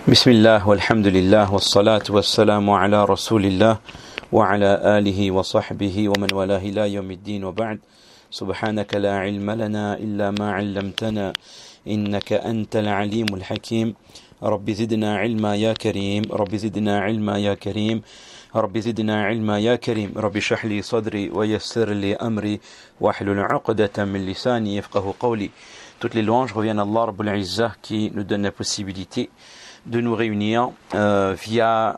بسم الله والحمد لله والصلاة والسلام على رسول الله وعلى آله وصحبه ومن والاه إلى يوم الدين وبعد سبحانك لا علم لنا إلا ما علمتنا إنك أنت العليم الحكيم رب زدنا علما يا كريم رب زدنا علما يا كريم رب زدنا علما يا كريم رب اشرح لي صدري ويسر لي أمري واحلل عقدة من لساني يفقه قولي. Toutes les louanges reviennent à Allah Rabbul Izzah qui nous donne la possibilité de nous réunir via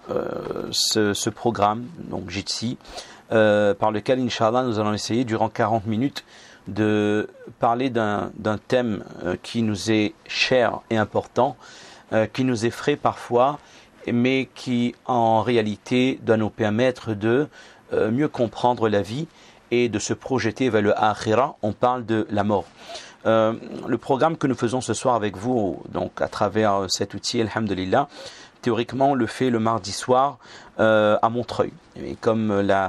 ce programme, donc Jitsi, par lequel, Inch'Allah, nous allons essayer durant 40 minutes de parler d'un thème qui nous est cher et important, qui nous effraie parfois, mais qui en réalité doit nous permettre de mieux comprendre la vie et de se projeter vers le Akhira. On parle de la mort. Le programme que nous faisons ce soir avec vous, donc à travers cet outil, alhamdulillah, théoriquement on le fait le mardi soir à Montreuil. Et comme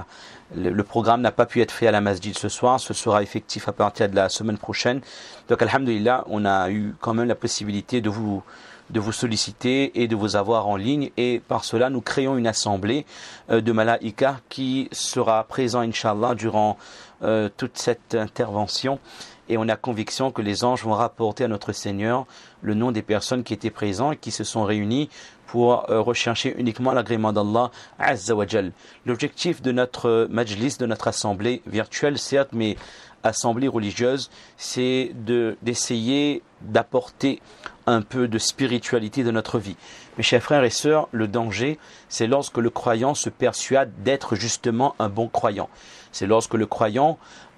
le programme n'a pas pu être fait à la masjid ce soir, ce sera effectif à partir de la semaine prochaine. Donc alhamdulillah, on a eu quand même la possibilité de vous solliciter et de vous avoir en ligne, et par cela nous créons une assemblée de malaïka qui sera présent Inch'Allah durant toute cette intervention. Et on a conviction que les anges vont rapporter à notre Seigneur le nom des personnes qui étaient présentes et qui se sont réunies pour rechercher uniquement l'agrément d'Allah Azza wa Jal. L'objectif de notre majlis, de notre assemblée virtuelle, certes, mais assemblée religieuse, c'est d'essayer d'apporter un peu de spiritualité dans notre vie. Mes chers frères et sœurs, le danger, c'est lorsque le croyant se persuade d'être justement un bon croyant. C'est lorsque le croyant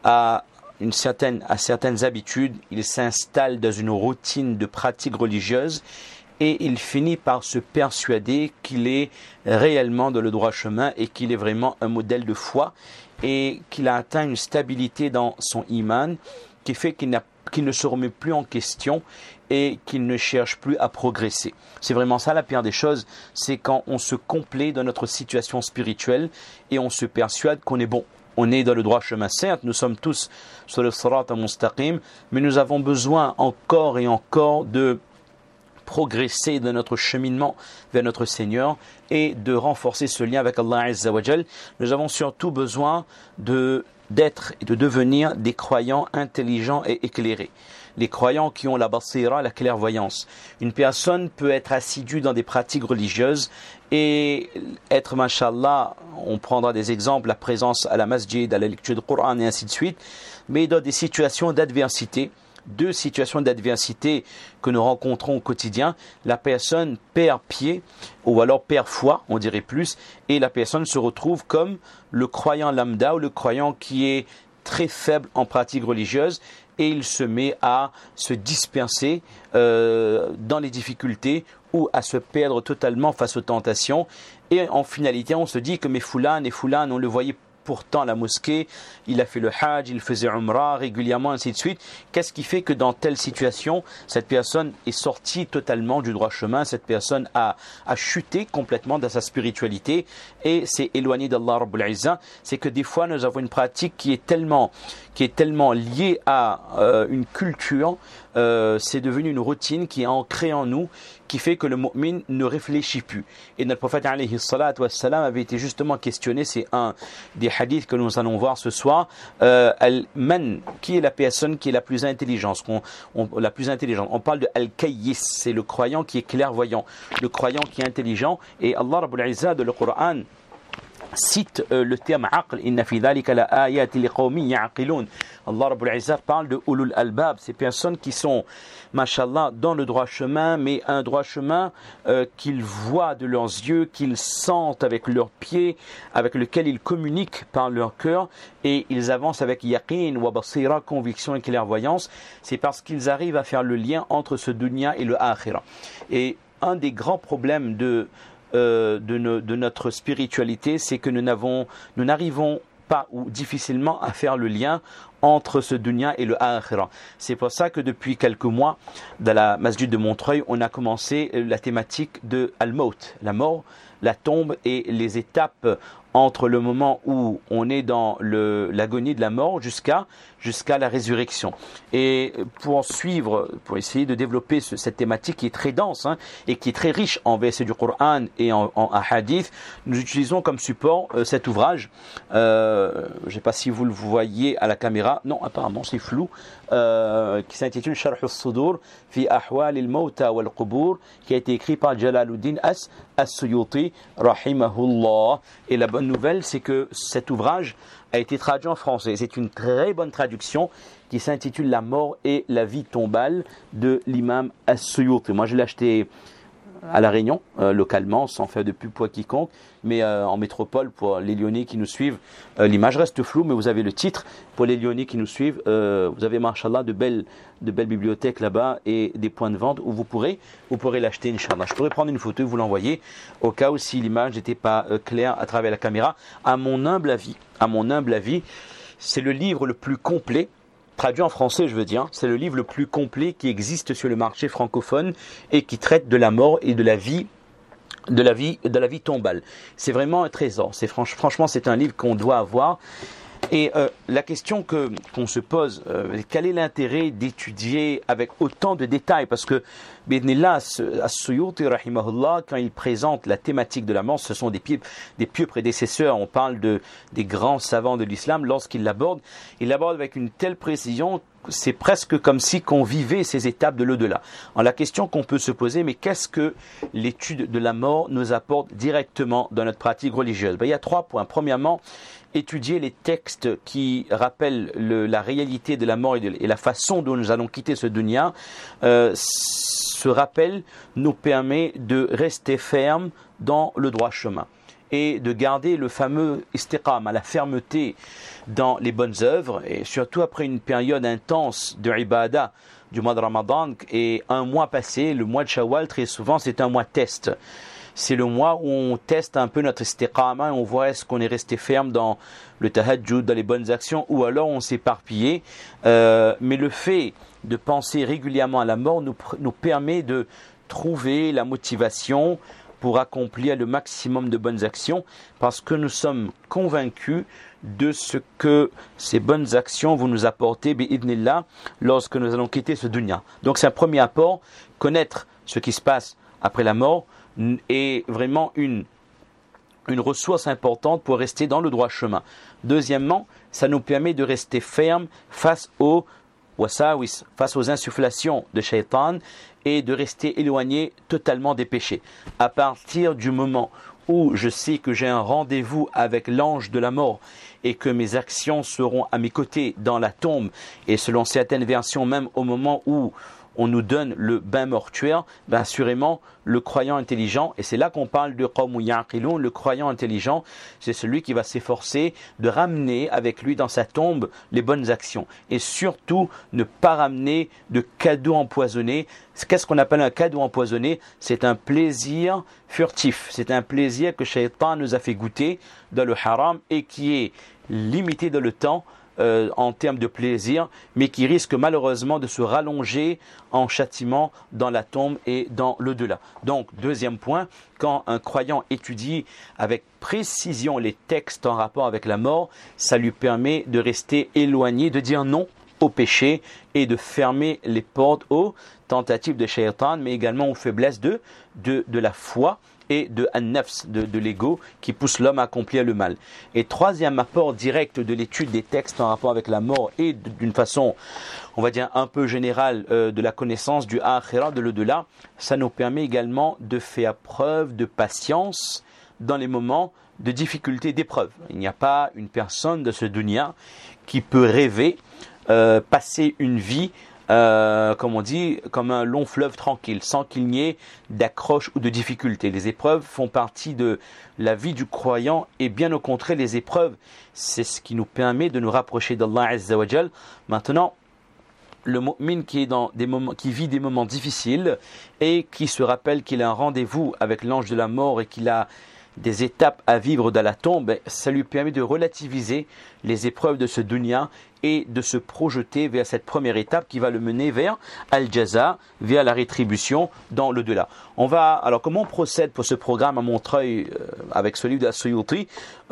a certaines habitudes, il s'installe dans une routine de pratique religieuse et il finit par se persuader qu'il est réellement dans le droit chemin et qu'il est vraiment un modèle de foi et qu'il a atteint une stabilité dans son iman qui fait qu'il ne se remet plus en question et qu'il ne cherche plus à progresser. C'est vraiment ça la pire des choses, c'est quand on se complaît dans notre situation spirituelle et on se persuade qu'on est bon. On est dans le droit chemin, certes, nous sommes tous sur le sirat al-mustaqim, mais nous avons besoin encore et encore de progresser dans notre cheminement vers notre Seigneur et de renforcer ce lien avec Allah Azza wa Jal. Nous avons surtout besoin d'être et de devenir des croyants intelligents et éclairés. Les croyants qui ont la basira, la clairvoyance. Une personne peut être assidue dans des pratiques religieuses et être, mashallah, on prendra des exemples, la présence à la masjid, à la lecture du Coran et ainsi de suite, mais dans des situations d'adversité, deux situations d'adversité que nous rencontrons au quotidien, la personne perd pied, ou alors perd foi, on dirait plus, et la personne se retrouve comme le croyant lambda ou le croyant qui est très faible en pratique religieuse, et il se met à se disperser dans les difficultés ou à se perdre totalement face aux tentations. Et en finalité, on se dit que mais Foulan et Foulan, on le voyait pourtant à la mosquée, il a fait le hajj, il faisait umrah régulièrement, ainsi de suite. Qu'est-ce qui fait que dans telle situation, cette personne est sortie totalement du droit chemin, cette personne a chuté complètement dans sa spiritualité et s'est éloignée d'Allah Rabbul Izzah? C'est que des fois, nous avons une pratique qui est tellement liée à une culture, c'est devenu une routine qui est ancrée en nous, qui fait que le mu'min ne réfléchit plus. Et notre prophète alayhi salatu wassalam avait été justement questionné, c'est un des hadiths que nous allons voir ce soir, al-man, qui est la personne qui est la plus intelligente, on parle de al-kayyis, c'est le croyant qui est clairvoyant, le croyant qui est intelligent, et Allah Rabbul Izzah de le Coran cite le terme aql, inna fi dhalika la ayati liqawmin ya'qilun. Allah Rabbul Izzah parle de ulul albab, ces personnes qui sont, mashallah, dans le droit chemin, mais un droit chemin qu'ils voient de leurs yeux, qu'ils sentent avec leurs pieds, avec lequel ils communiquent par leur cœur, et ils avancent avec yaqin wa basira, conviction et clairvoyance. C'est parce qu'ils arrivent à faire le lien entre ce dunya et le akhira. Et un des grands problèmes de notre spiritualité, c'est que nous n'arrivons pas ou difficilement à faire le lien entre ce dunya et le akhira. C'est pour ça que depuis quelques mois, dans la masjid de Montreuil, on a commencé la thématique de Al-Maut, la mort, la tombe et les étapes entre le moment où on est dans l'agonie de la mort jusqu'à la résurrection. Et pour suivre, pour essayer de développer cette thématique qui est très dense et qui est très riche en versets du Coran et en hadith, nous utilisons comme support cet ouvrage. Je ne sais pas si vous le voyez à la caméra. Non, apparemment c'est flou. Qui s'intitule Sharh al-Sudur fi Ahwal al-Mawta wal-Qubur, qui a été écrit par Jalaluddin As-Suyuti rahimahullah. Et la bonne nouvelle, c'est que cet ouvrage a été traduit en français. C'est une très bonne traduction qui s'intitule La mort et la vie tombale de l'imam As-Suyuti. Moi, je l'ai acheté à La Réunion, localement, sans faire de pub pour quiconque, mais en métropole, pour les Lyonnais qui nous suivent, l'image reste floue, mais vous avez le titre. Pour les Lyonnais qui nous suivent, vous avez, mashallah, de belles bibliothèques là-bas et des points de vente où vous pourrez l'acheter, Inch'Allah. Je pourrais prendre une photo et vous l'envoyer, au cas où si l'image n'était pas claire à travers la caméra. À mon humble avis, c'est le livre le plus complet, traduit en français, je veux dire, c'est le livre le plus complet qui existe sur le marché francophone et qui traite de la mort et de la vie tombale. C'est vraiment un trésor. Franchement, c'est un livre qu'on doit avoir. Et la question qu'on se pose, quel est l'intérêt d'étudier avec autant de détails? Parce que Bidnillah As-Suyuti rahimahullah, quand il présente la thématique de la mort, ce sont des pieux prédécesseurs. On parle des grands savants de l'islam. Lorsqu'il l'aborde, il l'aborde avec une telle précision, c'est presque comme si qu'on vivait ces étapes de l'au-delà. Alors la question qu'on peut se poser, mais qu'est-ce que l'étude de la mort nous apporte directement dans notre pratique religieuse? Il y a 3 points. Premièrement, étudier les textes qui rappellent la réalité de la mort et la façon dont nous allons quitter ce dunya. Ce rappel nous permet de rester ferme dans le droit chemin et de garder le fameux istiqama, la fermeté dans les bonnes œuvres, et surtout après une période intense de ibadah du mois de Ramadan et un mois passé, le mois de Shawwal, très souvent c'est un mois test. C'est le mois où on teste un peu notre istiqama et on voit est-ce qu'on est resté ferme dans le tahajjud, dans les bonnes actions, ou alors on s'est éparpillé. Mais le fait de penser régulièrement à la mort nous permet de trouver la motivation pour accomplir le maximum de bonnes actions, parce que nous sommes convaincus de ce que ces bonnes actions vont nous apporter, bi'idnillah, lorsque nous allons quitter ce dunya. Donc c'est un premier apport, connaître ce qui se passe après la mort est vraiment une ressource importante pour rester dans le droit chemin. Deuxièmement, ça nous permet de rester ferme face aux wasawis, face aux insufflations de shaitan, et de rester éloigné totalement des péchés. À partir du moment où je sais que j'ai un rendez-vous avec l'ange de la mort et que mes actions seront à mes côtés dans la tombe, et selon certaines versions même au moment où on nous donne le bain mortuaire, assurément le croyant intelligent, et c'est là qu'on parle de qawmu ya'qilun, le croyant intelligent, c'est celui qui va s'efforcer de ramener avec lui dans sa tombe les bonnes actions, et surtout ne pas ramener de cadeaux empoisonnés. Qu'est-ce qu'on appelle un cadeau empoisonné? C'est un plaisir furtif, c'est un plaisir que Shaitan nous a fait goûter dans le haram et qui est limité dans le temps, en termes de plaisir, mais qui risque malheureusement de se rallonger en châtiment dans la tombe et dans l'au-delà. Donc, deuxième point, quand un croyant étudie avec précision les textes en rapport avec la mort, ça lui permet de rester éloigné, de dire non au péché et de fermer les portes aux tentatives de shaitan, mais également aux faiblesses de la foi et de an-nafs, de l'ego, qui pousse l'homme à accomplir le mal. Et troisième apport direct de l'étude des textes en rapport avec la mort et d'une façon, on va dire, un peu générale, de la connaissance du akhira, de l'au-delà, ça nous permet également de faire preuve de patience dans les moments de difficulté, d'épreuve. Il n'y a pas une personne de ce dunya qui peut rêver passer une vie comme on dit, comme un long fleuve tranquille, sans qu'il n'y ait d'accroche ou de difficulté. Les épreuves font partie de la vie du croyant, et bien au contraire, les épreuves, c'est ce qui nous permet de nous rapprocher d'Allah Azza wa Jal. Maintenant, le mu'min qui vit des moments difficiles et qui se rappelle qu'il a un rendez-vous avec l'ange de la mort et qu'il a des étapes à vivre dans la tombe, ça lui permet de relativiser les épreuves de ce dunya et de se projeter vers cette première étape qui va le mener vers Al-Jaza, vers la rétribution dans le delà. Alors comment on procède pour ce programme à Montreuil avec ce livre d'As-Suyuti?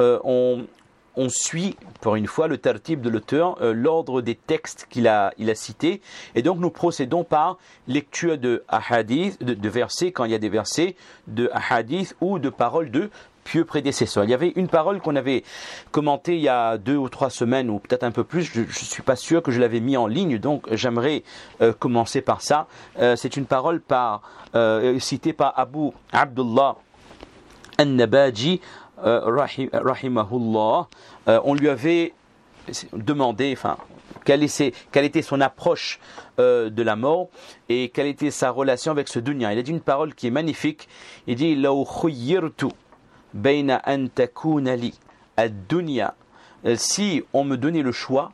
On suit, pour une fois, le tartib de l'auteur, l'ordre des textes qu'il a cités. Et donc, nous procédons par lecture de hadith, de versets, quand il y a des versets, de hadith ou de paroles de pieux prédécesseurs. Il y avait une parole qu'on avait commentée il y a 2 ou 3 semaines, ou peut-être un peu plus. Je ne suis pas sûr que je l'avais mis en ligne, donc j'aimerais commencer par ça. C'est une parole citée par Abu Abdullah An-Nabaji, rahimahullah. On lui avait demandé, quelle était son approche de la mort et quelle était sa relation avec ce dunya. Il a dit une parole qui est magnifique. Il dit law khuyyirtu bayna an takuna li ad-dunya, si on me donnait le choix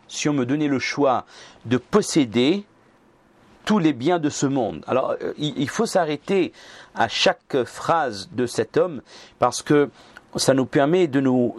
de posséder tous les biens de ce monde. Alors, il faut s'arrêter à chaque phrase de cet homme parce que ça nous permet de nous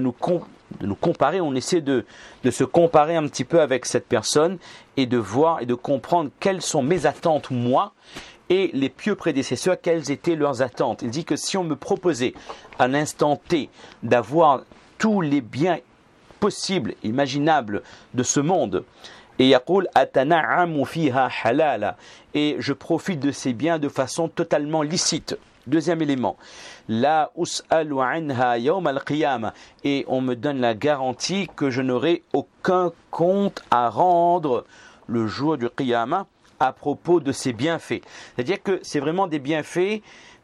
comparer. On essaie de se comparer un petit peu avec cette personne et de voir et de comprendre quelles sont mes attentes, moi, et les pieux prédécesseurs, quelles étaient leurs attentes. Il dit que si on me proposait à l'instant T d'avoir tous les biens possibles, imaginables de ce monde, et yaqul atana'amu fiha halala, et je profite de ces biens de façon totalement licite. Deuxième élément, la us'alu anha yawm al-qiyamah, et on me donne la garantie que je n'aurai aucun compte à rendre le jour du qiyamah à propos de ces bienfaits. C'est-à-dire que c'est vraiment des bienfaits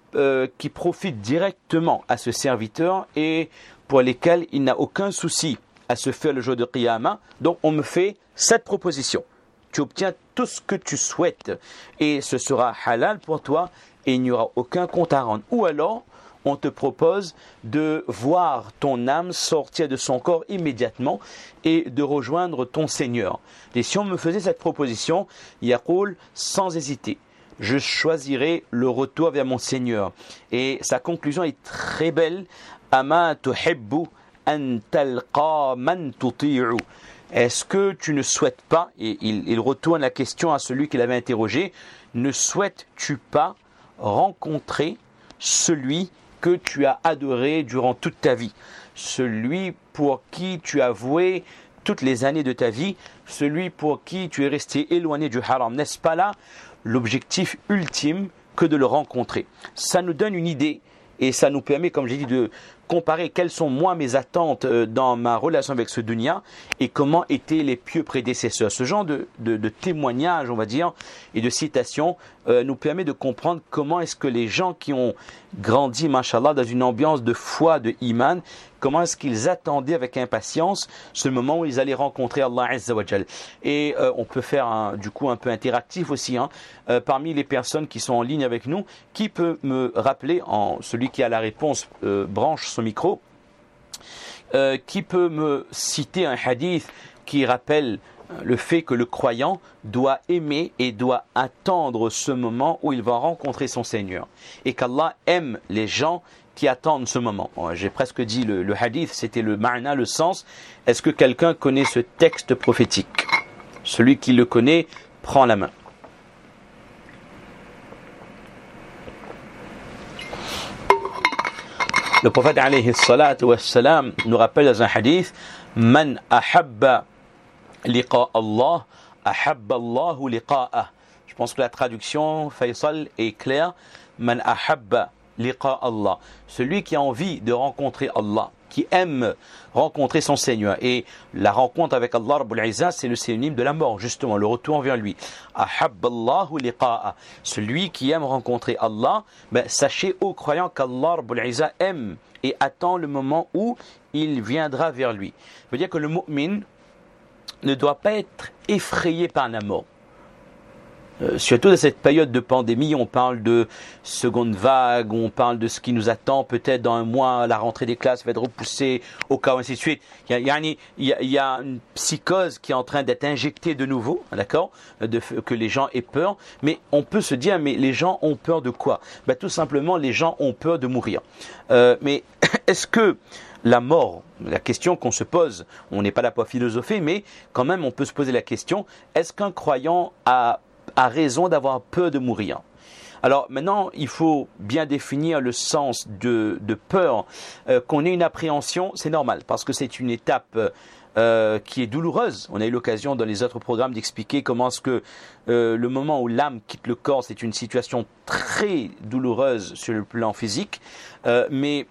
qui profitent directement à ce serviteur et pour lesquels il n'a aucun souci à se faire le jour de qiyamah. Donc on me fait cette proposition. Tu obtiens tout ce que tu souhaites et ce sera halal pour toi et il n'y aura aucun compte à rendre. Ou alors, on te propose de voir ton âme sortir de son corps immédiatement et de rejoindre ton Seigneur. Et si on me faisait cette proposition, yaqul, sans hésiter, je choisirais le retour vers mon Seigneur. Et sa conclusion est très belle. Ama tuhibbu an talqa man tuti'u. Est-ce que tu ne souhaites pas, et il retourne la question à celui qui l'avait interrogé, ne souhaites-tu pas rencontrer celui que tu as adoré durant toute ta vie, celui pour qui tu as voué toutes les années de ta vie, celui pour qui tu es resté éloigné du haram? N'est-ce pas là l'objectif ultime que de le rencontrer? Ça nous donne une idée et ça nous permet, comme j'ai dit, de comparer quelles sont moi mes attentes dans ma relation avec ce dunya et comment étaient les pieux prédécesseurs. Ce genre de témoignage, on va dire, et de citation nous permet de comprendre comment est-ce que les gens qui ont grandi, mashallah, dans une ambiance de foi, de iman, comment est-ce qu'ils attendaient avec impatience ce moment où ils allaient rencontrer Allah Azza wa Jal. Et on peut faire du coup un peu interactif aussi, parmi les personnes qui sont en ligne avec nous, qui peut me rappeler, celui qui a la réponse branche son micro, qui peut me citer un hadith qui rappelle le fait que le croyant doit aimer et doit attendre ce moment où il va rencontrer son Seigneur et qu'Allah aime les gens qui attendent ce moment. J'ai presque dit le hadith, c'était le ma'na, le sens. Est-ce que quelqu'un connaît ce texte prophétique? Celui qui le connaît prend la main. Le prophète alayhi salatu wassalam nous rappelle dans un hadith: Man ahabba liqa Allah, ahabba Allahu liqa'ah. Je pense que la traduction, Faisal, est claire. Man ahabba liqa Allah. Celui qui a envie de rencontrer Allah, qui aime rencontrer son Seigneur. Et la rencontre avec Allah Rabbul Izzah, c'est le synonyme de la mort, justement, le retour vers lui. Ahabba Allahu liqa'a. Celui qui aime rencontrer Allah, sachez, ô croyants, qu'Allah Rabbul Izzah aime et attend le moment où il viendra vers lui. Ça veut dire que le mu'min ne doit pas être effrayé par la mort. surtout dans cette période de pandémie, on parle de seconde vague, on parle de ce qui nous attend peut-être dans un mois, la rentrée des classes va être repoussée, au cas où ainsi de suite. Il y a une psychose qui est en train d'être injectée de nouveau, d'accord, que les gens aient peur. Mais on peut se dire, mais les gens ont peur de quoi? Tout simplement, les gens ont peur de mourir. Mais est-ce que la mort, la question qu'on se pose, on n'est pas là pour philosopher, mais quand même on peut se poser la question, est-ce qu'un croyant a raison d'avoir peur de mourir? Alors maintenant, il faut bien définir le sens de peur. Qu'on ait une appréhension, c'est normal, parce que c'est une étape qui est douloureuse. On a eu l'occasion dans les autres programmes d'expliquer comment est-ce que le moment où l'âme quitte le corps, c'est une situation très douloureuse sur le plan physique, mais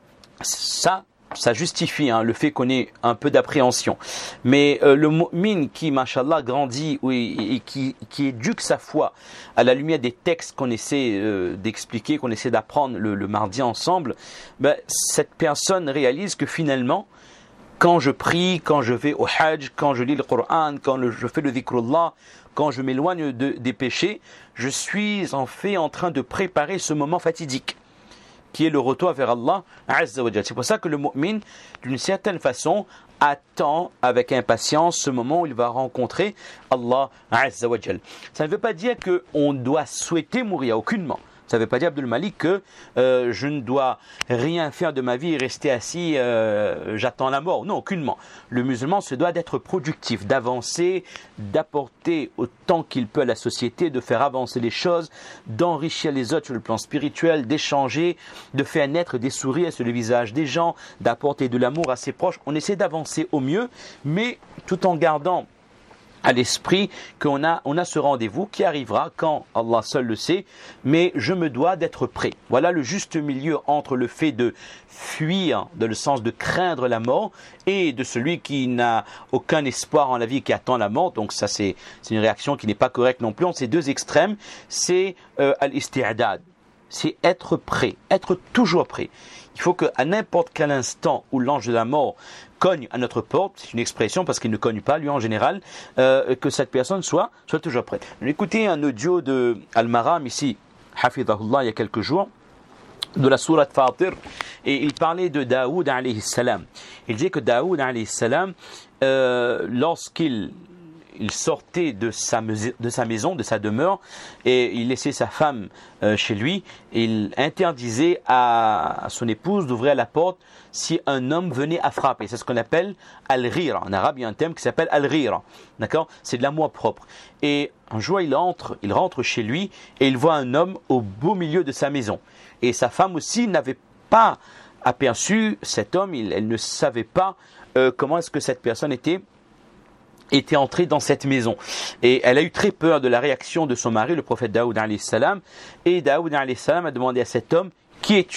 ça justifie le fait qu'on ait un peu d'appréhension. Mais le mu'min qui, mashallah, grandit et qui éduque sa foi à la lumière des textes qu'on essaie d'expliquer, qu'on essaie d'apprendre le mardi ensemble, cette personne réalise que finalement, quand je prie, quand je vais au hajj, quand je lis le Coran, quand je fais le dhikrullah, quand je m'éloigne des péchés, je suis en fait en train de préparer ce moment fatidique, qui est le retour vers Allah Azza wa Jal. C'est pour ça que le mu'min, d'une certaine façon, attend avec impatience ce moment où il va rencontrer Allah Azza wa Jal. Ça ne veut pas dire qu'on doit souhaiter mourir, aucunement. Ça ne veut pas dire, Abdul Malik, que je ne dois rien faire de ma vie et rester assis, j'attends la mort. Non, aucunement. Le musulman se doit d'être productif, d'avancer, d'apporter autant qu'il peut à la société, de faire avancer les choses, d'enrichir les autres sur le plan spirituel, d'échanger, de faire naître des sourires sur le visage des gens, d'apporter de l'amour à ses proches. On essaie d'avancer au mieux, mais tout en gardant à l'esprit qu'on a ce rendez-vous qui arrivera quand Allah seul le sait, mais je me dois d'être prêt. Voilà le juste milieu entre le fait de fuir, dans le sens de craindre la mort, et de celui qui n'a aucun espoir en la vie, qui attend la mort. Donc ça c'est une réaction qui n'est pas correcte non plus. Entre ces deux extrêmes, c'est al-isti'adad, c'est être prêt, être toujours prêt. Il faut qu'à n'importe quel instant où l'ange de la mort cogne à notre porte, c'est une expression parce qu'il ne cogne pas lui en général, que cette personne soit toujours prête. J'ai écouté un audio de Al-Maram ici, Hafidahullah, il y a quelques jours, de la sourate Fatir, et il parlait de Daoud alayhi salam. Il disait que Daoud alayhi salam, lorsqu'il sortait de sa maison, de sa demeure, et il laissait sa femme chez lui, et il interdisait à son épouse d'ouvrir la porte si un homme venait à frapper. C'est ce qu'on appelle al-ghira. En arabe, il y a un terme qui s'appelle al-ghira. D'accord ? C'est de l'amour propre. Et un jour, il rentre chez lui et il voit un homme au beau milieu de sa maison. Et sa femme aussi n'avait pas aperçu cet homme, elle ne savait pas comment est-ce que cette personne était entrée dans cette maison. Et elle a eu très peur de la réaction de son mari, le prophète Daoud alayhi salam. Et Daoud alayhi salam a demandé à cet homme, qui es-tu ?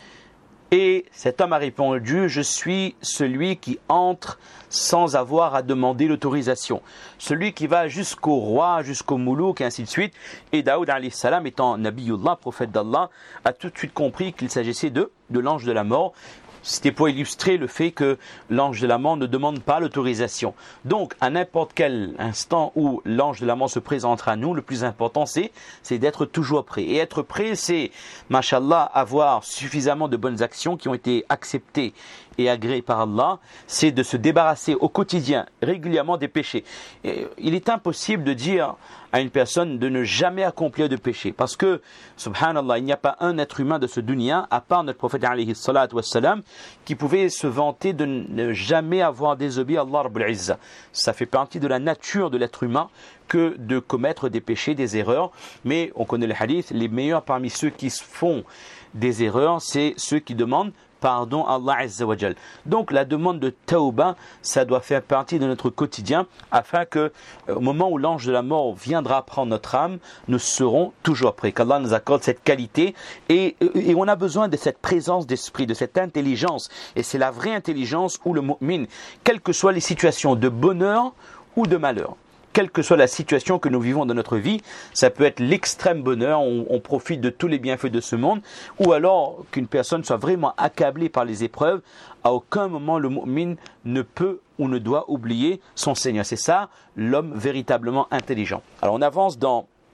Et cet homme a répondu, je suis celui qui entre sans avoir à demander l'autorisation. Celui qui va jusqu'au roi, jusqu'au moulouk, et ainsi de suite. Et Daoud alayhi salam, étant Nabiyullah, prophète d'Allah, a tout de suite compris qu'il s'agissait de l'ange de la mort. C'était pour illustrer le fait que l'ange de la mort ne demande pas l'autorisation. Donc, à n'importe quel instant où l'ange de la mort se présentera à nous, le plus important, c'est d'être toujours prêt. Et être prêt, c'est, mashallah, avoir suffisamment de bonnes actions qui ont été acceptées et agréées par Allah. C'est de se débarrasser au quotidien, régulièrement, des péchés. Et il est impossible de dire à une personne de ne jamais accomplir de péché. Parce que, subhanallah, il n'y a pas un être humain de ce dunya, à part notre prophète alayhi salatu wassalam, qui pouvait se vanter de ne jamais avoir désobéi à Allah Rabbul Izzah. Ça fait partie de la nature de l'être humain que de commettre des péchés, des erreurs. Mais on connaît le hadith, les meilleurs parmi ceux qui font des erreurs, c'est ceux qui demandent pardon à Allah Azza wa Jal. Donc la demande de tauba, ça doit faire partie de notre quotidien, afin que au moment où l'ange de la mort viendra prendre notre âme, nous serons toujours prêts. Qu'Allah nous accorde cette qualité, et on a besoin de cette présence d'esprit, de cette intelligence, et c'est la vraie intelligence où le mu'min, quelles que soient les situations de bonheur ou de malheur, quelle que soit la situation que nous vivons dans notre vie, ça peut être l'extrême bonheur, on profite de tous les bienfaits de ce monde, ou alors qu'une personne soit vraiment accablée par les épreuves, à aucun moment le mu'min ne peut ou ne doit oublier son Seigneur. C'est ça, l'homme véritablement intelligent. Alors on avance dans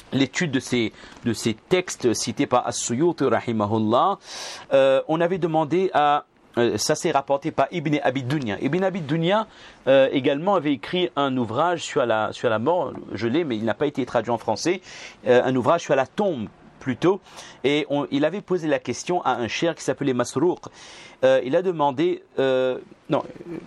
l'étude de ces textes cités par As-Suyuti rahimahullah, on avait demandé à ça s'est rapporté par Ibn Abi Dunya. Ibn Abi Dunya également avait écrit un ouvrage sur la mort, je l'ai mais il n'a pas été traduit en français, un ouvrage sur la tombe plutôt, et il avait posé la question à un cheikh qui s'appelait Masrouq. Il a demandé, non,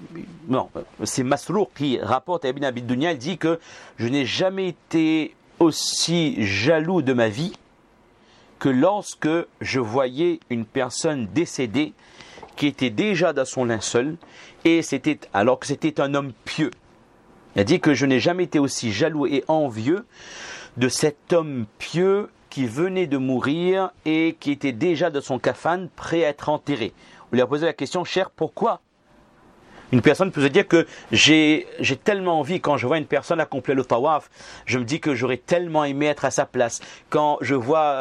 c'est Masrouq qui rapporte à Ibn Abi Dunya, il dit que je n'ai jamais été aussi jaloux de ma vie que lorsque je voyais une personne décédée qui était déjà dans son linceul, et alors que c'était un homme pieux. Il a dit que je n'ai jamais été aussi jaloux et envieux de cet homme pieux qui venait de mourir et qui était déjà dans son kafan, prêt à être enterré. On lui a posé la question, cher, pourquoi ? Une personne peut se dire que j'ai tellement envie, quand je vois une personne accomplir le tawaf, je me dis que j'aurais tellement aimé être à sa place. Quand je vois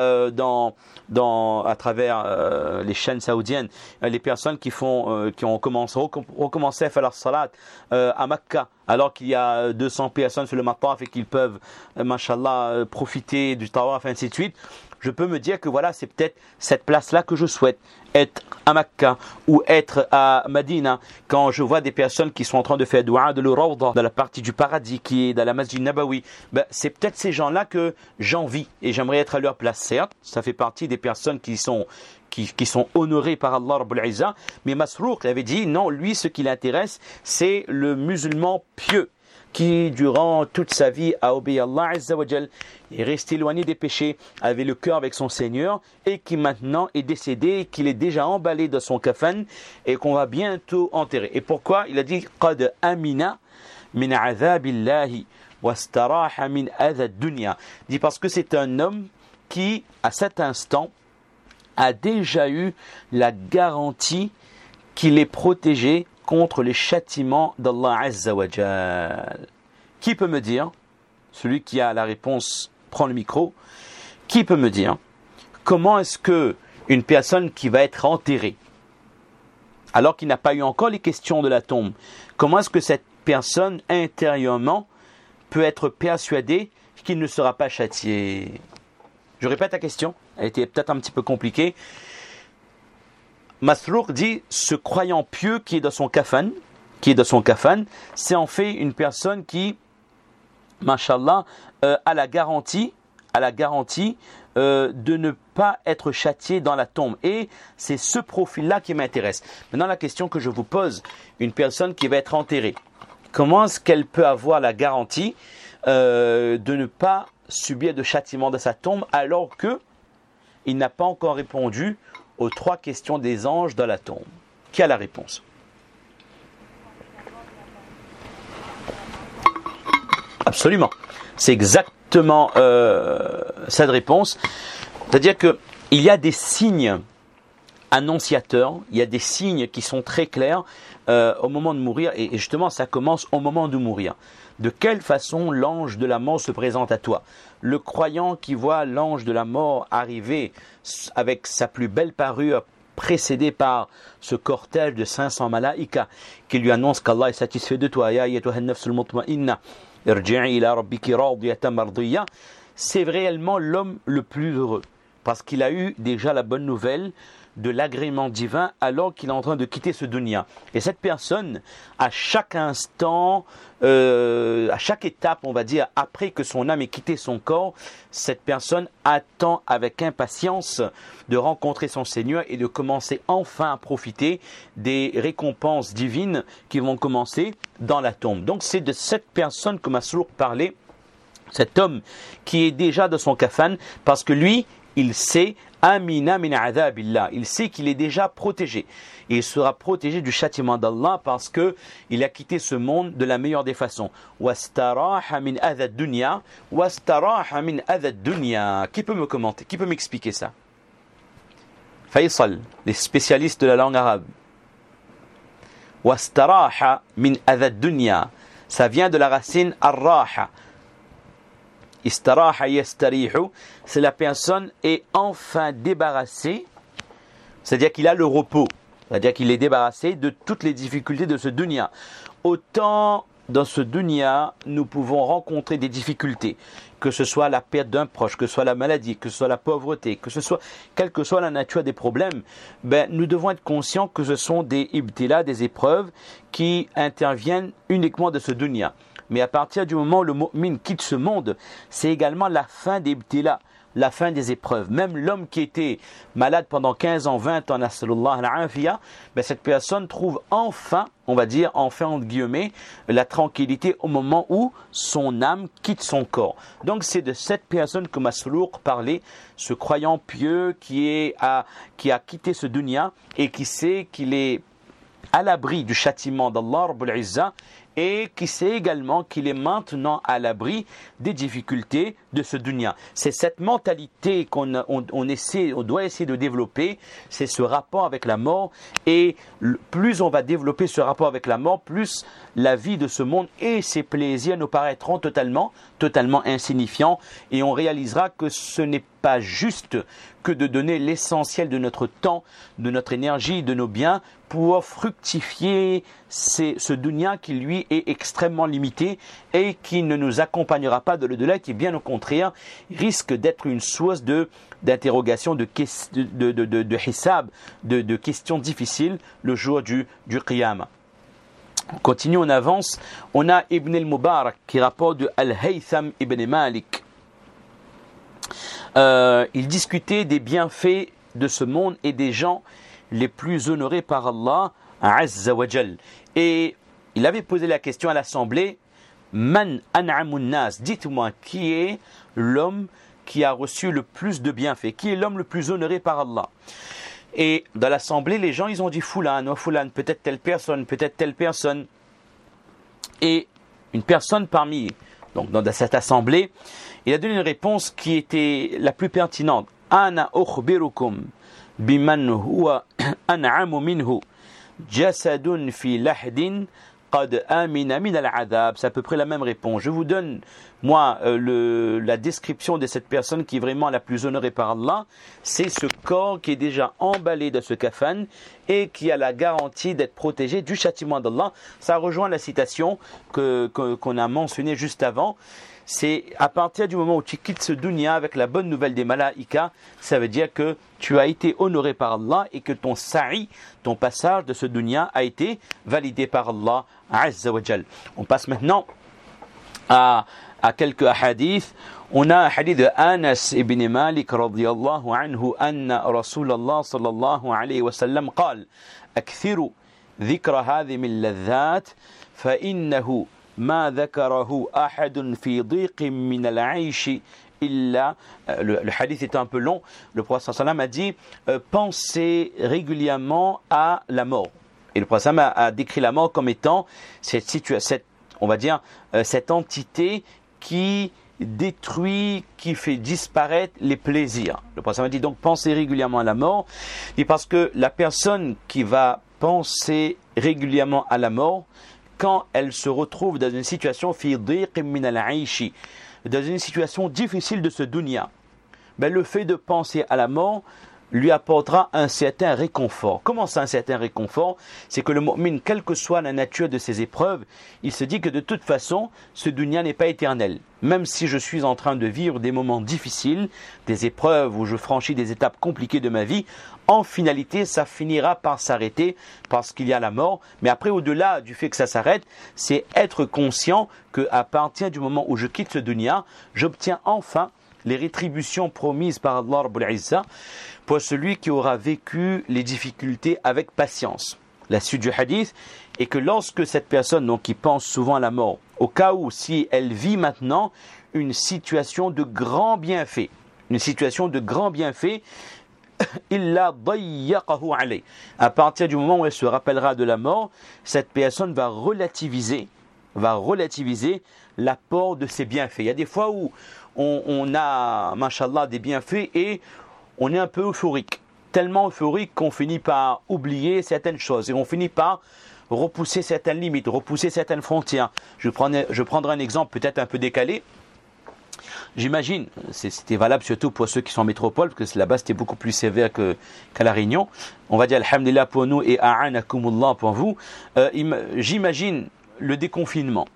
à travers les chaînes saoudiennes, les personnes qui ont recommencé à faire leur salat à Mecca, alors qu'il y a 200 personnes sur le mataf et qu'ils peuvent, mashallah, profiter du tawaf, ainsi de suite, je peux me dire que voilà, c'est peut-être cette place-là que je souhaite, être à Mecca ou être à Medina. Quand je vois des personnes qui sont en train de faire dua de l'Urawda, dans la partie du paradis qui est dans la Masjid Nabawi, c'est peut-être ces gens-là que j'envie et j'aimerais être à leur place. Certes, ça fait partie des personnes qui sont honorées par Allah Rabbul Izzah, mais Masrouq avait dit non, lui ce qui l'intéresse c'est le musulman pieux qui durant toute sa vie a obéi à Allah Azza wa Jal, est resté éloigné des péchés, avait le cœur avec son Seigneur et qui maintenant est décédé, qu'il est déjà emballé dans son kafan et qu'on va bientôt enterrer. Et pourquoi ? Il a dit qad amina min azabillahi wastaraha min adha dunya. Il dit parce que c'est un homme qui à cet instant a déjà eu la garantie qu'il est protégé contre les châtiments d'Allah Azza wa Jal. Qui peut me dire, celui qui a la réponse prend le micro, qui peut me dire comment est-ce que une personne qui va être enterrée, alors qu'il n'a pas eu encore les questions de la tombe, comment est-ce que cette personne intérieurement peut être persuadée qu'il ne sera pas châtié ? Je répète la question, elle était peut-être un petit peu compliquée. Masrouq dit, ce croyant pieux qui est dans son kafan, c'est en fait une personne qui, mashallah, a la garantie de ne pas être châtié dans la tombe. Et c'est ce profil-là qui m'intéresse. Maintenant, la question que je vous pose, une personne qui va être enterrée, comment est-ce qu'elle peut avoir la garantie de ne pas subir de châtiment dans sa tombe alors que il n'a pas encore répondu aux 3 questions des anges dans la tombe? Qui a la réponse? Absolument. C'est exactement cette réponse. C'est-à-dire qu'il y a des signes annonciateurs, il y a des signes qui sont très clairs au moment de mourir. Et justement, ça commence au moment de mourir. De quelle façon l'ange de la mort se présente à toi? Le croyant qui voit l'ange de la mort arriver avec sa plus belle parure, précédé par ce cortège de 500 malaïkas qui lui annonce qu'Allah est satisfait de toi. Ya ayyatuhan nafsul mutma'inna irji'i ila rabbiki radiyatan mardiyya. C'est réellement l'homme le plus heureux parce qu'il a eu déjà la bonne nouvelle de l'agrément divin alors qu'il est en train de quitter ce dunya. Et cette personne, à chaque instant, à chaque étape, on va dire, après que son âme ait quitté son corps, cette personne attend avec impatience de rencontrer son Seigneur et de commencer enfin à profiter des récompenses divines qui vont commencer dans la tombe. Donc c'est de cette personne que Masrouq parlait, cet homme qui est déjà dans son kafan, parce que lui, il sait Amina min adhabillah. Il sait qu'il est déjà protégé. Et il sera protégé du châtiment d'Allah parce que il a quitté ce monde de la meilleure des façons. Wastaraha min adha dunya. Wastaraha min adha dunya. Qui peut me commenter? Qui peut m'expliquer ça? Faisal, les spécialistes de la langue arabe. Wastaraha min adha dunya. Ça vient de la racine ar-raha. Istaraha yastarihu, c'est la personne est enfin débarrassée, c'est-à-dire qu'il a le repos, c'est-à-dire qu'il est débarrassé de toutes les difficultés de ce dunya. Autant dans ce dunya, nous pouvons rencontrer des difficultés, que ce soit la perte d'un proche, que ce soit la maladie, que ce soit la pauvreté, que ce soit, quelle que soit la nature des problèmes, nous devons être conscients que ce sont des ibtila, des épreuves qui interviennent uniquement de ce dunya. Mais à partir du moment où le mu'min quitte ce monde, c'est également la fin des ibtila, la fin des épreuves. Même l'homme qui était malade pendant 15 ans, 20 ans, nasallallahu al-afiya, cette personne trouve enfin, on va dire, enfin entre guillemets, la tranquillité au moment où son âme quitte son corps. Donc c'est de cette personne que Masrouq parlait, ce croyant pieux qui a quitté ce dunya et qui sait qu'il est à l'abri du châtiment d'Allah Rabbul Izzah et qui sait également qu'il est maintenant à l'abri des difficultés de ce dunya. C'est cette mentalité qu'on doit essayer de développer, c'est ce rapport avec la mort, et plus on va développer ce rapport avec la mort, plus la vie de ce monde et ses plaisirs nous paraîtront totalement insignifiants, et on réalisera que ce n'est pas juste que de donner l'essentiel de notre temps, de notre énergie, de nos biens pour fructifier ce dunya qui lui est extrêmement limité et qui ne nous accompagnera pas de l'au-delà, qui bien au contraire risque d'être une source d'interrogation, de hissab, de questions difficiles le jour du qiyam. On continue, on avance. On a Ibn al-Mubarak qui rapporte de Al-Haytham ibn Malik. Il discutait des bienfaits de ce monde et des gens les plus honorés par Allah Azza wa Jal. Et il avait posé la question à l'assemblée: Man an'amun nas, dites-moi, qui est l'homme qui a reçu le plus de bienfaits, qui est l'homme le plus honoré par Allah? Et dans l'assemblée, les gens, ils ont dit Fulan, ou Fulan, peut-être telle personne, peut-être telle personne. Et une personne parmi, donc dans cette assemblée, il a donné une réponse qui était la plus pertinente. Ana ukhbirukum biman huwa an'amu minhu jasadun fi lahdin qad amina min al-adhab. C'est à peu près la même réponse. Je vous donne, moi, la description de cette personne qui est vraiment la plus honorée par Allah. C'est ce corps qui est déjà emballé de ce kafan et qui a la garantie d'être protégé du châtiment d'Allah. Ça rejoint la citation qu'on a mentionnée juste avant. C'est à partir du moment où tu quittes ce dunya avec la bonne nouvelle des malaïkas, ça veut dire que tu as été honoré par Allah et que ton sa'i, ton passage de ce dunya a été validé par Allah Azza wa Jal. On passe maintenant à quelques hadiths. On a un hadith de Anas ibn Malik radiyallahu anhu anna Rasulallah sallallahu alayhi wa sallam قال أكثروا ذكر هذه من اللذات فإنه ما ذكره أحد في ضيق من العيش إلا. Le hadith est un peu long. Le prophète sallam a dit pensez régulièrement à la mort. Et le prophète sallam a décrit la mort comme étant cette entité qui détruit, qui fait disparaître les plaisirs. Le prophète sallam a dit donc pensez régulièrement à la mort. Et parce que la personne qui va penser régulièrement à la mort, quand elle se retrouve dans une situation dans une situation difficile de ce dunya, le fait de penser à la mort lui apportera un certain réconfort. Comment ça, un certain réconfort? C'est que le mu'min, quelle que soit la nature de ses épreuves, il se dit que de toute façon, ce dunya n'est pas éternel. Même si je suis en train de vivre des moments difficiles, des épreuves où je franchis des étapes compliquées de ma vie, en finalité, ça finira par s'arrêter parce qu'il y a la mort. Mais après, au-delà du fait que ça s'arrête, c'est être conscient qu'à partir du moment où je quitte ce dunya, j'obtiens enfin les rétributions promises par Allah Rabbul Izzah pour celui qui aura vécu les difficultés avec patience. La suite du hadith est que lorsque cette personne, donc, qui pense souvent à la mort, au cas où si elle vit maintenant une situation de grand bienfait, illa dayyaqahu alayh. À partir du moment où elle se rappellera de la mort, cette personne va relativiser l'apport de ses bienfaits. Il y a des fois où on a, mashallah, des bienfaits et on est un peu euphorique. Tellement euphorique qu'on finit par oublier certaines choses et on finit par repousser certaines limites, repousser certaines frontières. Je prendrai un exemple peut-être un peu décalé. J'imagine, c'était valable surtout pour ceux qui sont en métropole, parce que là-bas c'était beaucoup plus sévère qu'à La Réunion. On va dire alhamdulillah pour nous et a'anakumullah pour vous. J'imagine le déconfinement.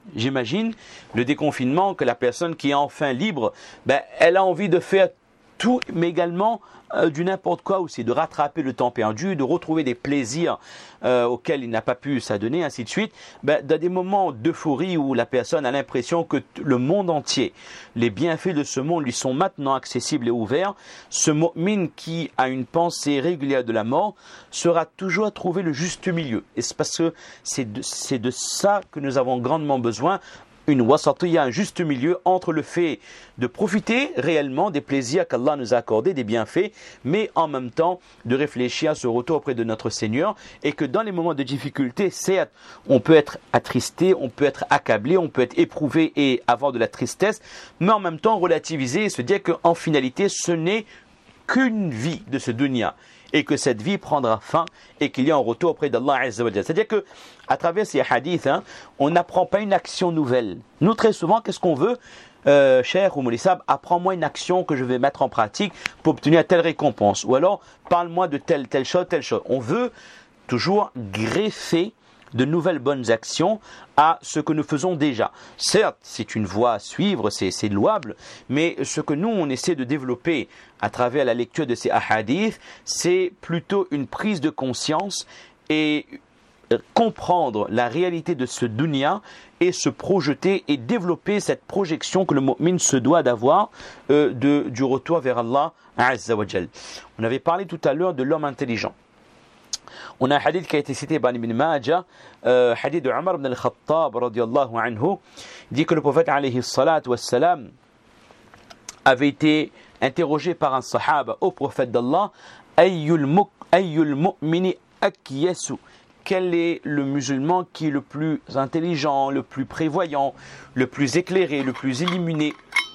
j'imagine, le déconfinement, que la personne qui est enfin libre, elle a envie de faire tout, mais également du n'importe quoi aussi, de rattraper le temps perdu, de retrouver des plaisirs auxquels il n'a pas pu s'adonner, ainsi de suite. Dans des moments d'euphorie où la personne a l'impression que le monde entier, les bienfaits de ce monde lui sont maintenant accessibles et ouverts, ce mu'min qui a une pensée régulière de la mort sera toujours à trouver le juste milieu. Et c'est parce que c'est de ça que nous avons grandement besoin. Une wasatiyya, un juste milieu entre le fait de profiter réellement des plaisirs qu'Allah nous a accordés, des bienfaits, mais en même temps de réfléchir à ce retour auprès de notre Seigneur, et que dans les moments de difficulté, certes, on peut être attristé, on peut être accablé, on peut être éprouvé et avoir de la tristesse, mais en même temps relativiser et se dire qu'en finalité, ce n'est qu'une vie de ce dunya, et que cette vie prendra fin et qu'il y a un retour auprès d'Allah Azza wa Jalla. C'est-à-dire que à travers ces hadiths, on n'apprend pas une action nouvelle. Nous, très souvent, qu'est-ce qu'on veut? Cher Moulissab, apprends-moi une action que je vais mettre en pratique pour obtenir telle récompense. Ou alors, parle-moi de telle chose, telle chose. On veut toujours greffer de nouvelles bonnes actions à ce que nous faisons déjà. Certes, c'est une voie à suivre, c'est louable, mais ce que nous, on essaie de développer à travers la lecture de ces hadiths, c'est plutôt une prise de conscience et comprendre la réalité de ce dunya et se projeter et développer cette projection que le mu'min se doit d'avoir du retour vers Allah Azza wa Jal. On avait parlé tout à l'heure de l'homme intelligent. On a un hadith qui a été cité par Ibn Majah, hadith de Umar ibn al-Khattab radiyallahu anhu, dit que le prophète alayhi salatu wassalam avait été interrogé par un sahaba au prophète d'Allah, ayyul mu'mini akyasu, quel est le musulman qui est le plus intelligent, le plus prévoyant, le plus éclairé, le plus illuminé?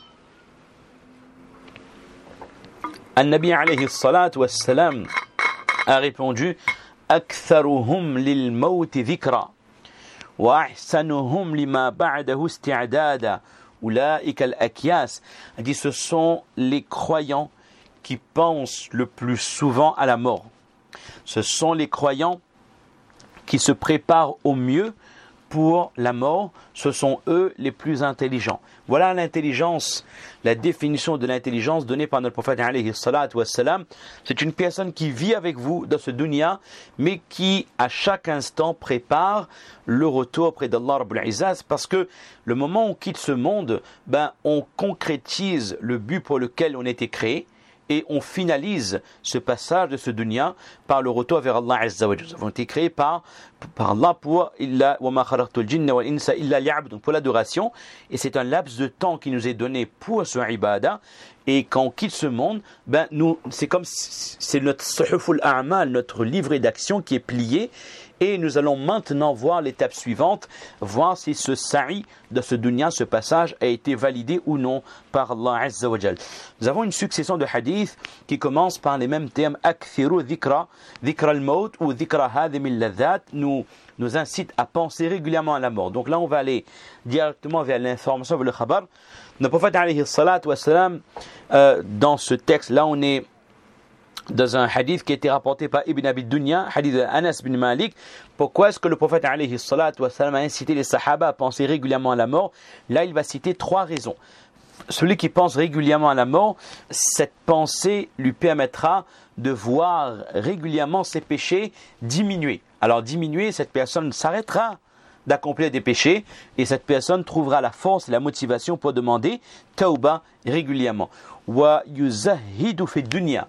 An-Nabi alayhi salatu wassalam a répondu, أكثرهم للموت ذكرا وأحسنهم لما بعده استعدادا أولئك الأكياس. Il dit, ce sont les croyants qui pensent le plus souvent à la mort. Ce sont les croyants qui se préparent au mieux pour la mort. Ce sont eux les plus intelligents. Voilà l'intelligence, la définition de l'intelligence donnée par notre prophète alayhi salatu wassalam. C'est une personne qui vit avec vous dans ce dunya, mais qui à chaque instant prépare le retour auprès d'Allah Rabbul Izzaz, parce que le moment où on quitte ce monde, on concrétise le but pour lequel on a été créé, et on finalise ce passage de ce dunya par le retour vers Allah Azza wa Jalla. Nous avons été créés par Allah pour pour l'adoration, et c'est un laps de temps qui nous est donné pour ce ibadah. Et quand on quitte ce monde, c'est comme c'est notre suhuful a'mal, notre livret d'action qui est plié, et nous allons maintenant voir l'étape suivante, voir si ce sa'i de ce dunya, ce passage, a été validé ou non par Allah Azza wa Jal. Nous avons une succession de hadiths qui commencent par les mêmes termes, akthiru dhikra al-maut ou dhikra hadim al-ladhat, nous incite à penser régulièrement à la mort. Donc là, on va aller directement vers l'information, vers le khabar. Le prophète alayhi salatu wassalam, dans ce texte, là on est dans un hadith qui a été rapporté par Ibn Abi Dunya, hadith de Anas bin Malik. Pourquoi est-ce que le prophète alayhi salatu wassalam a incité les sahaba à penser régulièrement à la mort? Là il va citer 3 raisons. Celui qui pense régulièrement à la mort, cette pensée lui permettra de voir régulièrement ses péchés diminuer. Alors diminuer, cette personne s'arrêtera d'accomplir des péchés, et cette personne trouvera la force et la motivation pour demander tauba régulièrement. Wa yuzahidu fi dunya.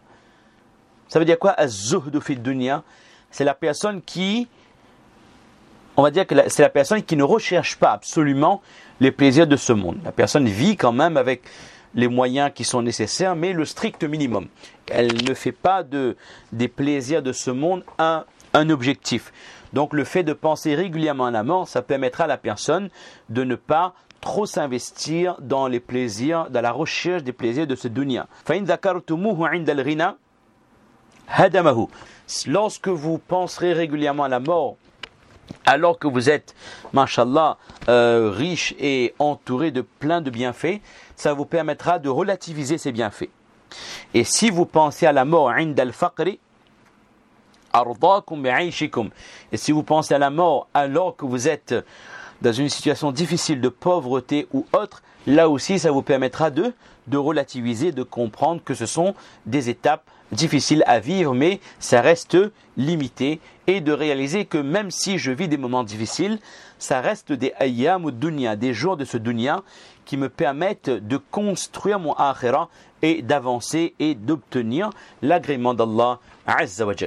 Ça veut dire quoi? Az-zuhdu fi dunya, c'est la personne qui, on va dire que c'est la personne qui ne recherche pas absolument les plaisirs de ce monde. La personne vit quand même avec les moyens qui sont nécessaires, mais le strict minimum. Elle ne fait pas des plaisirs de ce monde un objectif. Donc le fait de penser régulièrement à la mort, ça permettra à la personne de ne pas trop s'investir dans les plaisirs, dans la recherche des plaisirs de ce dunya. فَإِنْ ذَكَرْتُمُوهُ عِنْدَ الْغِنَى هَدَمَهُ. Lorsque vous penserez régulièrement à la mort, alors que vous êtes, mashallah, riche et entouré de plein de bienfaits, ça vous permettra de relativiser ces bienfaits. Et si vous pensez à la mort, عِنْدَ الْفَقْرِ et si vous pensez à la mort alors que vous êtes dans une situation difficile de pauvreté ou autre, là aussi ça vous permettra de relativiser, de comprendre que ce sont des étapes difficiles à vivre, mais ça reste limité, et de réaliser que même si je vis des moments difficiles, ça reste des ayyam ou dunya, des jours de ce dunya qui me permettent de construire mon akhira et d'avancer et d'obtenir l'agrément d'Allah Azza wa Jal.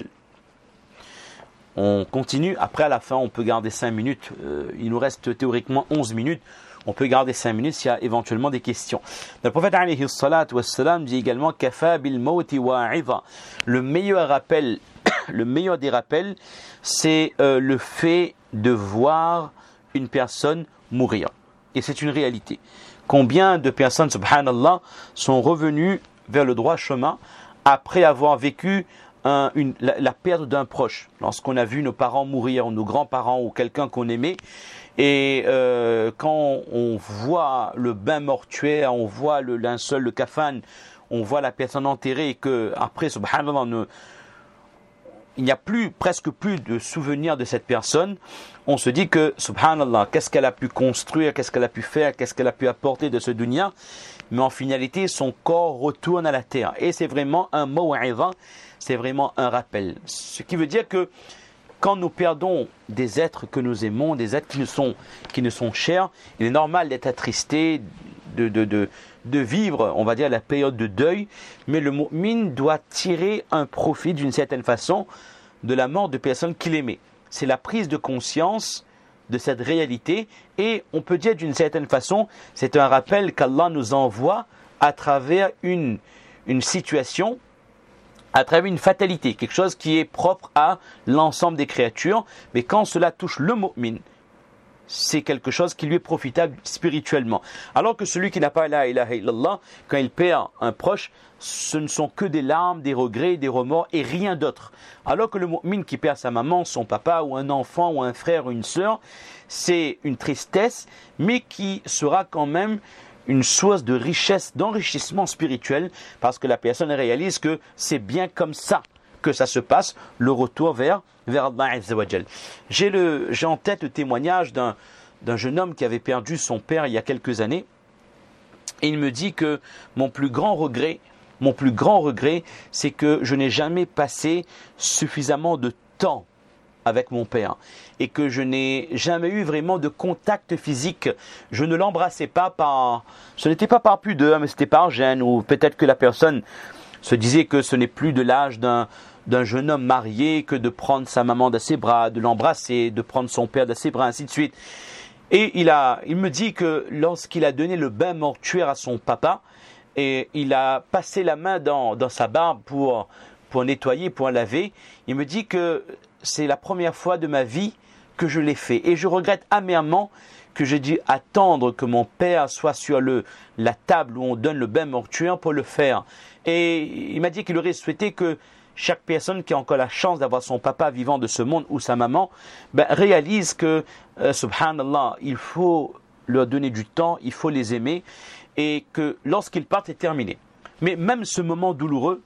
On continue, après à la fin on peut garder 5 minutes, il nous reste théoriquement 11 minutes, on peut garder 5 minutes s'il y a éventuellement des questions. Le prophète alayhi salatu wassalam dit également Kafa bil mawti wa'idha. Le meilleur rappel, le meilleur des rappels, c'est le fait de voir une personne mourir. Et c'est une réalité. Combien de personnes, subhanallah, sont revenues vers le droit chemin après avoir vécu la perte d'un proche, lorsqu'on a vu nos parents mourir, ou nos grands-parents, ou quelqu'un qu'on aimait, et quand on voit le bain mortuaire, on voit le linceul, le kafan, on voit la personne enterrée, et que après, subhanallah, il n'y a presque plus de souvenirs de cette personne, on se dit que, subhanallah, qu'est-ce qu'elle a pu construire, qu'est-ce qu'elle a pu faire, qu'est-ce qu'elle a pu apporter de ce dunya, mais en finalité, son corps retourne à la terre. Et c'est vraiment un maw'idha, c'est vraiment un rappel. Ce qui veut dire que quand nous perdons des êtres que nous aimons, des êtres qui nous sont chers, il est normal d'être attristé, de vivre, on va dire, la période de deuil, mais le mu'min doit tirer un profit d'une certaine façon de la mort de personnes qu'il aimait. C'est la prise de conscience de cette réalité, et on peut dire d'une certaine façon, c'est un rappel qu'Allah nous envoie à travers une situation, à travers une fatalité, quelque chose qui est propre à l'ensemble des créatures, mais quand cela touche le mu'min, c'est quelque chose qui lui est profitable spirituellement. Alors que celui qui n'a pas la ilaha illallah, quand il perd un proche, ce ne sont que des larmes, des regrets, des remords et rien d'autre. Alors que le mu'min qui perd sa maman, son papa ou un enfant ou un frère ou une sœur, c'est une tristesse, mais qui sera quand même une source de richesse, d'enrichissement spirituel, parce que la personne réalise que c'est bien comme ça que ça se passe, le retour vers Allah Azza wa Jal. J'ai en tête le témoignage d'un jeune homme qui avait perdu son père il y a quelques années, et il me dit que mon plus grand regret, c'est que je n'ai jamais passé suffisamment de temps avec mon père, et que je n'ai jamais eu vraiment de contact physique. Je ne l'embrassais pas ce n'était pas par pudeur, mais c'était par gêne, ou peut-être que la personne se disait que ce n'est plus de l'âge d'un jeune homme marié que de prendre sa maman dans ses bras, de l'embrasser, de prendre son père dans ses bras, ainsi de suite. Et il me dit que lorsqu'il a donné le bain mortuaire à son papa, et il a passé la main dans sa barbe pour nettoyer, pour laver, il me dit que c'est la première fois de ma vie que je l'ai fait. Et je regrette amèrement que j'ai dû attendre que mon père soit sur la table où on donne le bain mortuaire pour le faire. Et il m'a dit qu'il aurait souhaité que chaque personne qui a encore la chance d'avoir son papa vivant de ce monde ou sa maman, réalise que, subhanallah, il faut leur donner du temps, il faut les aimer, et que lorsqu'ils partent, c'est terminé. Mais même ce moment douloureux,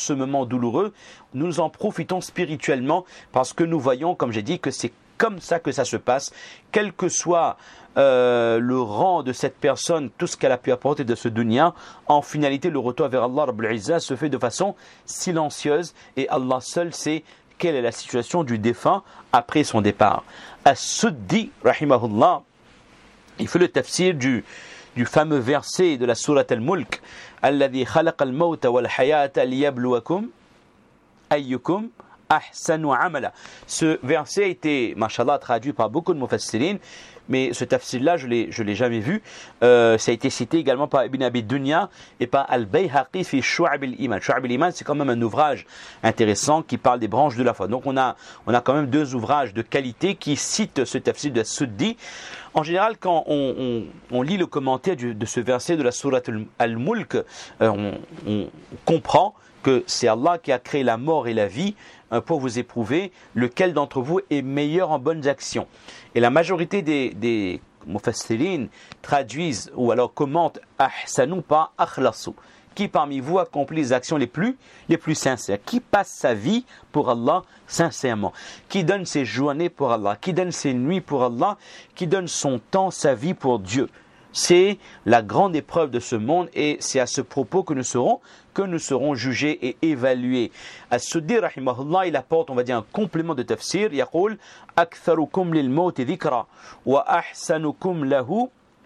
nous en profitons spirituellement, parce que nous voyons, comme j'ai dit, que c'est comme ça que ça se passe, quel que soit le rang de cette personne, tout ce qu'elle a pu apporter de ce dunya, en finalité le retour vers Allah Rabbul Izzah se fait de façon silencieuse, et Allah seul sait quelle est la situation du défunt après son départ. As-Suddi, rahimahullah, il fait le tafsir du fameux verset de la sourate Al-Mulk, Alladhi khalaqa al-mawta wal-hayata liyabluwakum ayyukum ahsanu amala. Ce verset a été, mashallah, traduit par beaucoup de mufassirin, mais ce tafsir-là, je l'ai jamais vu. Ça a été cité également par Ibn Abi Dunya et par Al-Bayhaqi fi Shu'ab al-Iman. Shu'ab al-Iman, c'est quand même un ouvrage intéressant qui parle des branches de la foi. Donc on a quand même deux ouvrages de qualité qui citent ce tafsir de Suddi. En général, quand on lit le commentaire de ce verset de la sourate Al-Mulk, on comprend que c'est Allah qui a créé la mort et la vie pour vous éprouver lequel d'entre vous est meilleur en bonnes actions. Et la majorité des mufassirin traduisent ou alors commentent ahsanu par akhlasu, Qui parmi vous accomplit les actions les plus sincères? Qui passe sa vie pour Allah sincèrement? Qui donne ses journées pour Allah? Qui donne ses nuits pour Allah? Qui donne son temps, sa vie pour Dieu? C'est la grande épreuve de ce monde et c'est à ce propos que nous serons jugés et évalués. As-Suddi rahimahullah, il apporte, on va dire, un complément de tafsir. يقول أكثركم للموت ذكرى وأحسنكم له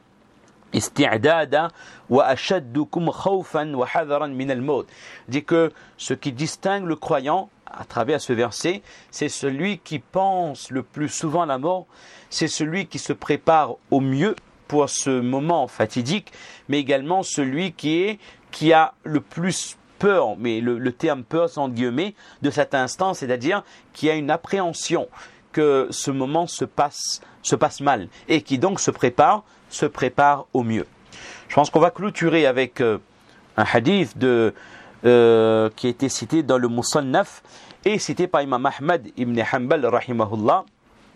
استعدادا وأشدكم خوفا وحذرا من الموت. Dit que ce qui distingue le croyant à travers ce verset, c'est celui qui pense le plus souvent à la mort, c'est celui qui se prépare au mieux pour ce moment fatidique, mais également celui qui a le plus peur, mais le terme peur c'est entre guillemets, de cet instant, c'est-à-dire qui a une appréhension que ce moment se passe mal et qui donc se prépare au mieux. Je pense qu'on va clôturer avec un hadith qui a été cité dans le Musannaf et cité par Imam Ahmad ibn Hanbal rahimahullah,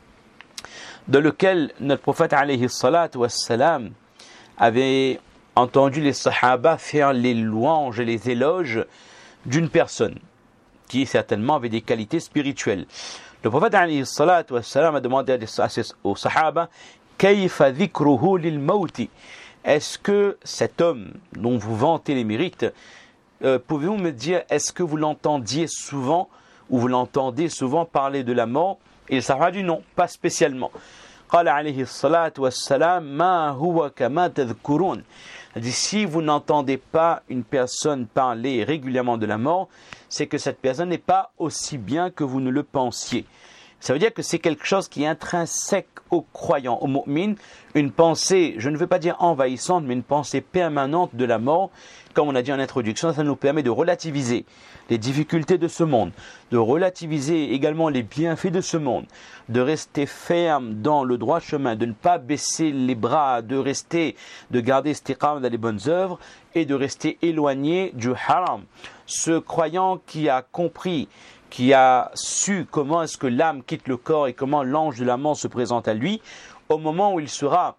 dans lequel notre prophète alayhi salatu wassalam avait entendu les sahaba faire les louanges et les éloges d'une personne qui certainement avait des qualités spirituelles. Le prophète alayhi salatu wassalam a demandé aux sahaba kayfa dhikruhu lil mawti. Est-ce que cet homme dont vous vantez les mérites, pouvez-vous me dire, est-ce que vous l'entendiez souvent ou vous l'entendez souvent parler de la mort? Et le sahaba a dit non, pas spécialement. قال عليه الصلاة والسلام ما هو كما تذكرون. Si vous n'entendez pas une personne parler régulièrement de la mort, c'est que cette personne n'est pas aussi bien que vous ne le pensiez. Ça veut dire que c'est quelque chose qui est intrinsèque aux croyants, aux mu'min, une pensée, je ne veux pas dire envahissante, mais une pensée permanente de la mort. Comme on a dit en introduction, ça nous permet de relativiser les difficultés de ce monde, de relativiser également les bienfaits de ce monde, de rester ferme dans le droit chemin, de ne pas baisser les bras, de garder istiqam dans les bonnes œuvres et de rester éloigné du haram. Ce croyant qui a compris, qui a su comment est-ce que l'âme quitte le corps et comment l'ange de la mort se présente à lui, au moment où il sera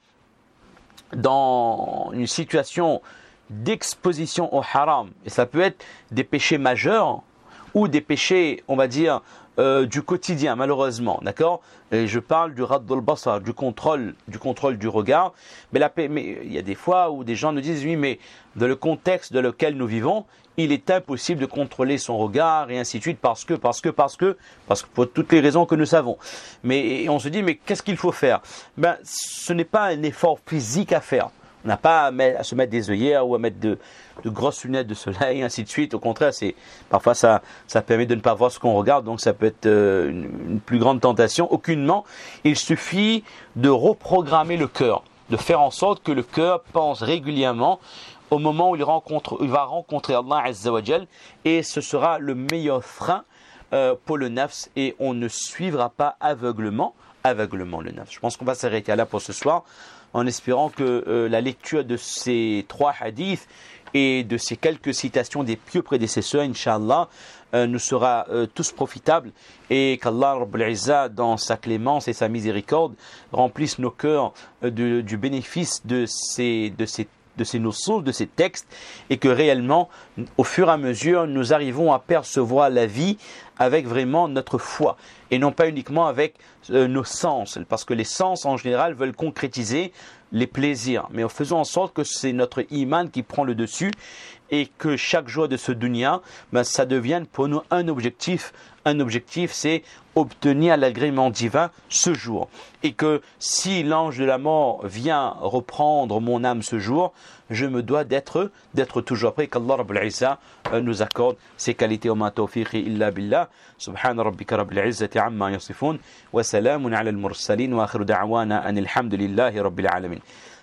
dans une situation d'exposition au haram, et ça peut être des péchés majeurs ou des péchés, on va dire, du quotidien, malheureusement, d'accord? Et je parle du raddul basar, du contrôle du regard, mais il y a des fois où des gens nous disent, oui, mais dans le contexte dans lequel nous vivons, il est impossible de contrôler son regard et ainsi de suite parce que pour toutes les raisons que nous savons. Mais on se dit, mais qu'est-ce qu'il faut faire? Ce n'est pas un effort physique à faire. On n'a pas à se mettre des œillères ou à mettre de grosses lunettes de soleil, ainsi de suite. Au contraire, parfois ça permet de ne pas voir ce qu'on regarde, donc ça peut être une plus grande tentation. Aucunement, il suffit de reprogrammer le cœur, de faire en sorte que le cœur pense régulièrement au moment où il va rencontrer Allah Azza wa Jal, et ce sera le meilleur frein pour le nafs, et on ne suivra pas aveuglement le nafs. Je pense qu'on va s'arrêter là pour ce soir, en espérant que la lecture de ces 3 hadiths et de ces quelques citations des pieux prédécesseurs, Inch'Allah, nous sera tous profitable, et qu'Allah Rabbul Izza, dans sa clémence et sa miséricorde, remplisse nos cœurs du bénéfice de ces notions, de ces textes, et que réellement, au fur et à mesure, nous arrivons à percevoir la vie avec vraiment notre foi, et non pas uniquement avec nos sens, parce que les sens en général veulent concrétiser les plaisirs, mais en faisant en sorte que c'est notre iman qui prend le dessus, et que chaque jour de ce dunya, ça devienne pour nous un objectif. Un objectif, c'est obtenir l'agrément divin ce jour. Et que si l'ange de la mort vient reprendre mon âme ce jour, je me dois d'être toujours prêt. Qu'Allah Rabbul Izza nous accorde ces qualités. Wa ma tawfiqi illa billah. Subhana rabbika rabbil izzati amma yasifun. Wa salamun ala al-mursalin. Wa akhiru da'wana anil hamdulillahi rabbil alamin.